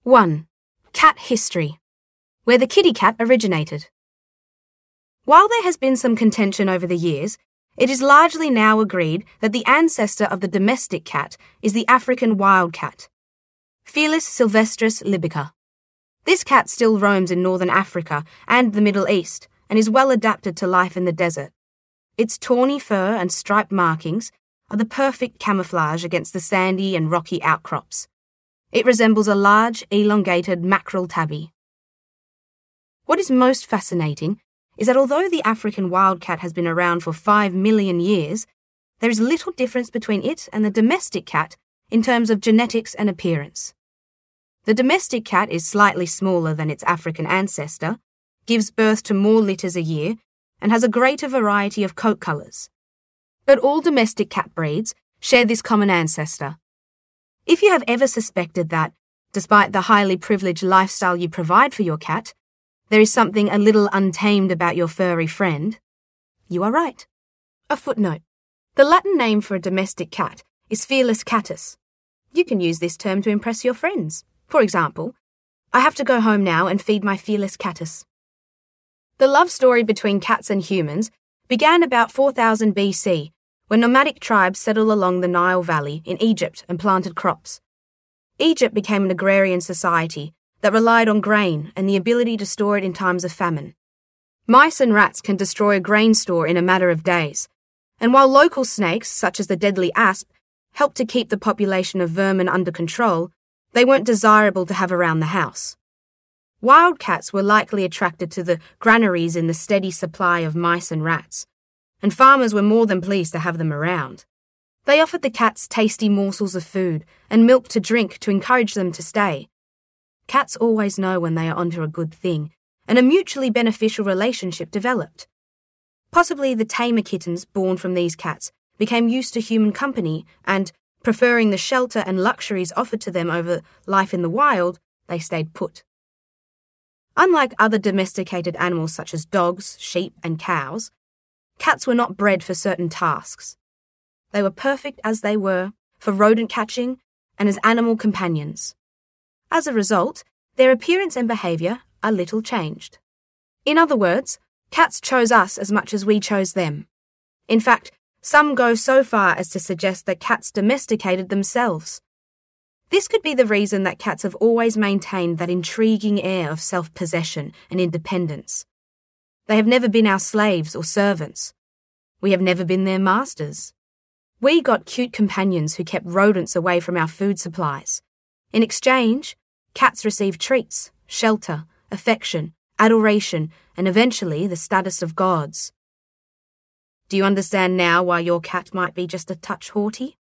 1. Cat history. Where the kitty cat originated. While there has been some contention over the years, it is largely now agreed that the ancestor of the domestic cat is the African wild cat, Felis sylvestris libica. This cat still roams in northern Africa and the Middle East and is well adapted to life in the desert. Its tawny fur and striped markings are the perfect camouflage against the sandy and rocky outcrops. It resembles a large, elongated mackerel tabby. What is most fascinating is that although the African wildcat has been around for 5 million years, there is little difference between it and the domestic cat in terms of genetics and appearance. The domestic cat is slightly smaller than its African ancestor, gives birth to more litters a year, and has a greater variety of coat colours. But all domestic cat breeds share this common ancestor. If you have ever suspected that, despite the highly privileged lifestyle you provide for your cat, there is something a little untamed about your furry friend, you are right. A footnote. The Latin name for a domestic cat is Felis catus. You can use this term to impress your friends. For example, I have to go home now and feed my Felis catus. The love story between cats and humans began about 4000 BC, when nomadic tribes settled along the Nile Valley in Egypt and planted crops. Egypt became an agrarian society that relied on grain and the ability to store it in times of famine. Mice and rats can destroy a grain store in a matter of days, and while local snakes, such as the deadly asp, helped to keep the population of vermin under control, they weren't desirable to have around the house. Wildcats were likely attracted to the granaries in the steady supply of mice and rats, and farmers were more than pleased to have them around. They offered the cats tasty morsels of food and milk to drink to encourage them to stay. Cats always know when they are onto a good thing, and a mutually beneficial relationship developed. Possibly the tamer kittens born from these cats became used to human company and, preferring the shelter and luxuries offered to them over life in the wild, they stayed put. Unlike other domesticated animals such as dogs, sheep, and cows, cats were not bred for certain tasks. They were perfect as they were for rodent catching and as animal companions. As a result, their appearance and behaviour are little changed. In other words, cats chose us as much as we chose them. In fact, some go so far as to suggest that cats domesticated themselves. This could be the reason that cats have always maintained that intriguing air of self-possession and independence. They have never been our slaves or servants. We have never been their masters. We got cute companions who kept rodents away from our food supplies. In exchange, cats received treats, shelter, affection, adoration, and eventually the status of gods. Do you understand now why your cat might be just a touch haughty?